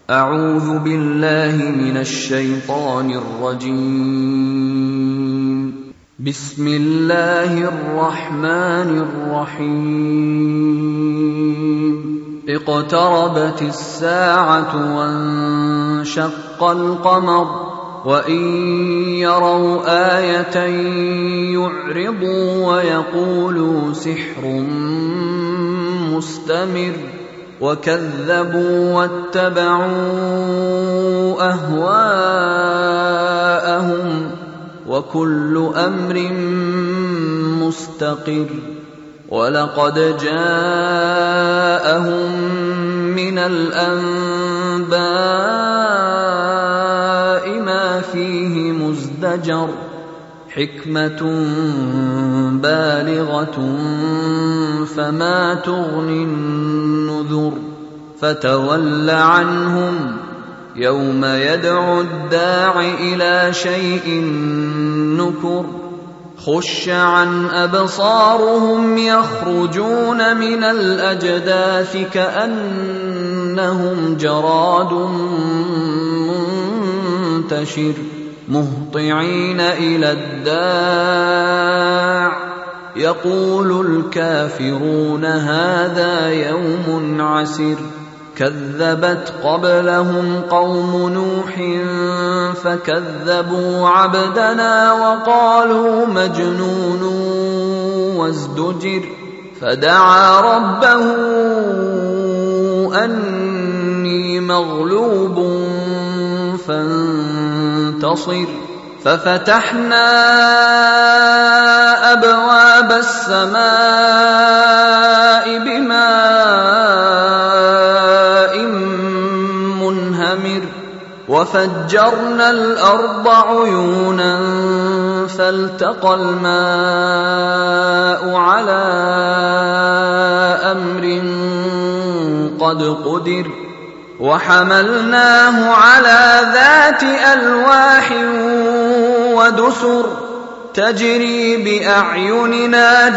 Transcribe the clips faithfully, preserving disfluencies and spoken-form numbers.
أعوذ بالله من الشيطان الرجيم. بسم الله الرحمن الرحيم. اقتربت الساعة وانشق القمر وإن يروا آية يعرضوا ويقولوا سحر مستمر وكذبوا واتبعوا أهواءهم وكل أمر مستقر. ولقد جاءهم من الأنباء ما فيه مزدجر حكمة بالغة فما تغني النذر. فتول عنهم يوم يدعو الداع إلى شيء نكر. خش عن أبصارهم يخرجون من الأجداث كأنهم جراد منتشر مهطعين إلى الداع يقول الكافرون هذا يوم عسر. كذبت قبلهم قوم نوح فكذبوا عبدنا وقالوا مجنون وازدجر. فدعا ربه أني مغلوب فانتصر. ففتحنا أبواب السماء بماء منهمر وفجرنا الأرض عيونا فالتقى الماء على أمر قد قدر. وحملناه على ذات ألواح ودسر تجري بأعيننا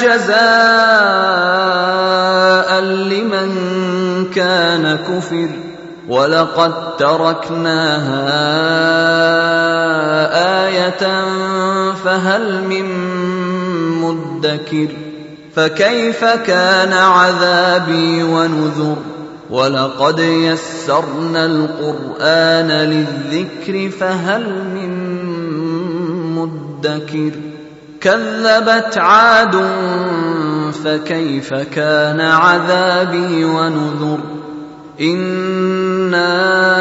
جزاء لمن كان كفر. ولقد تركناها آية فهل من مدكر. فكيف كان عذابي ونذر. ولقد يسرنا القرآن للذكر فهل من مدكر. كذبت عاد فكيف كان عذابي ونذر. إنا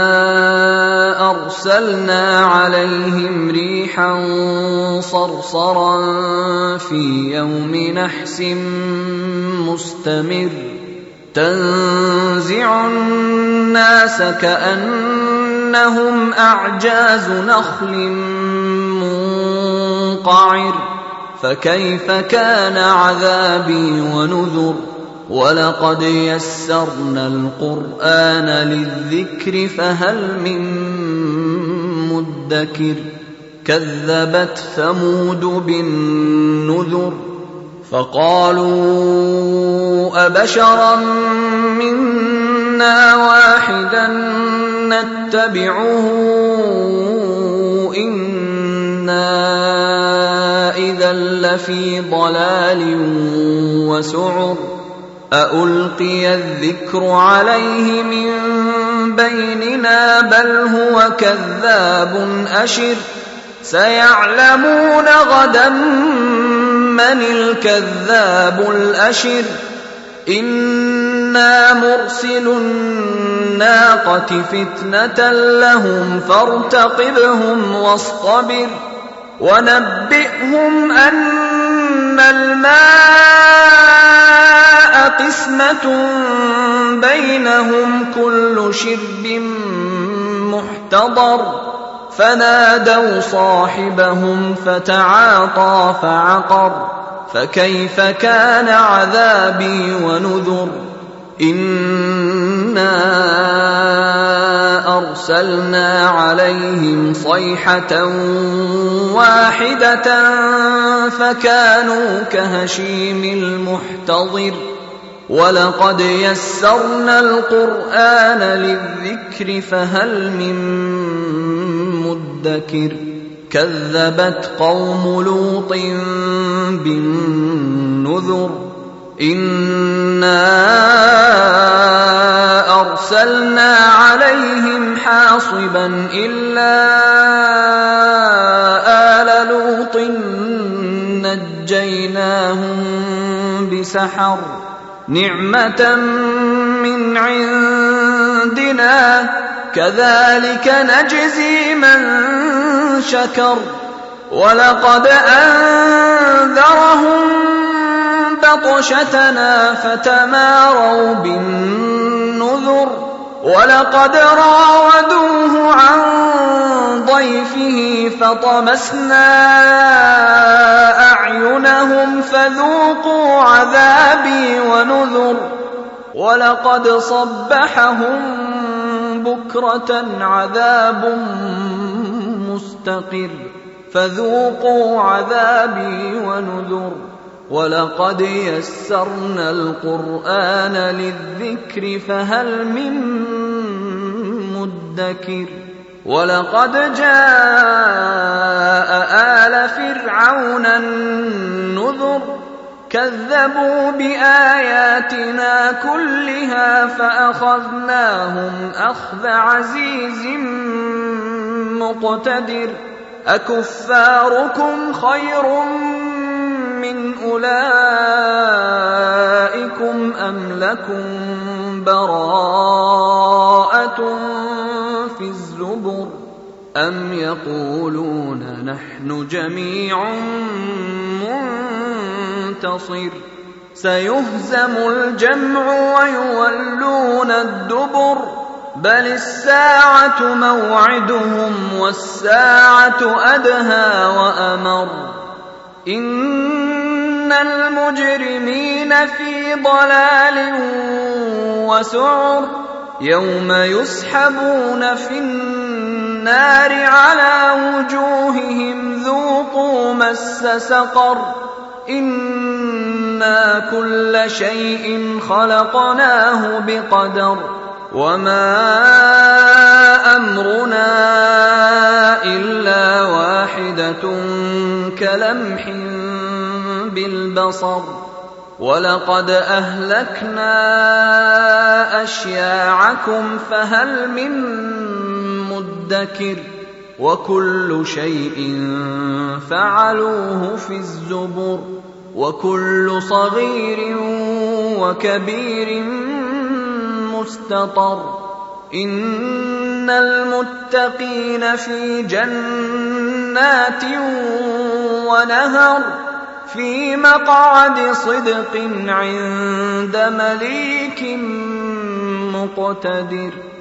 أرسلنا عليهم ريحا صرصرا في يوم نحس مستمر تنزع الناس كأنهم أعجاز نخل منقعر. فكيف كان عذابي ونذر. ولقد يسرنا القرآن للذكر فهل من مدكر. كذبت ثمود بالنذر فقالوا أبشرا منا واحدا نتبعه إنا إذا لفي ضلال وسعر. أألقي الذكر عليه من بيننا بل هو كذاب أشر. سيعلمون غدا من الكذاب الأشر. إنا مرسل الناقة فتنة لهم فارتقبهم واصطبر. ونبئهم أن الماء قسمة بينهم كل شرب محتضر. فنادوا صاحبهم فتعاطى فعقر. فكيف كان عذابي ونذر. إنا أرسلنا عليهم صيحة واحدة فكانوا كهشيم المحتضر. ولقد يسرنا القرآن للذكر فهل من مدكر كذبت قوم لوط بالنذر إنا أرسلنا عليهم حاصبا إلا آل لوط نجيناهم بسحر نعمة من عندنا كذلك نجزي من شكر ولقد أنذرهم بطشتنا فتماروا بالنذر ولقد راودوه عن ضيفه فطمسنا أعينهم فذوقوا عذابي ونذر ولقد صبحهم بكرة عذاب مستقر فذوقوا عذابي ونذر ولقد يسرنا القرآن للذكر فهل من مدكر ولقد جاء آل فرعون النذر كذبوا بآياتنا كلها فأخذناهم أخذ عزيز مقتدر أكفاركم خير من أولئكم أم لكم براءة في الزبر أم يقولون نحن جميع منتصر سيهزم الجمع ويولون الدبر بل الساعة موعدهم والساعة أدهى وأمر إن المجرمين في ضلال وسعر يوم يسحبون في النار على وجوههم ذوقوا مس سقر إنا كل شيء خلقناه بقدر وما أمرنا إلا واحدة كلمح بالبصر ولقد أهلكنا أشياعكم فهل من مدكر وكل شيء فعلوه في الزبر وكل صغير وكبير مستطر إن المتقين في جنات ونهر في مقعد صدق عند مليك مقتدر.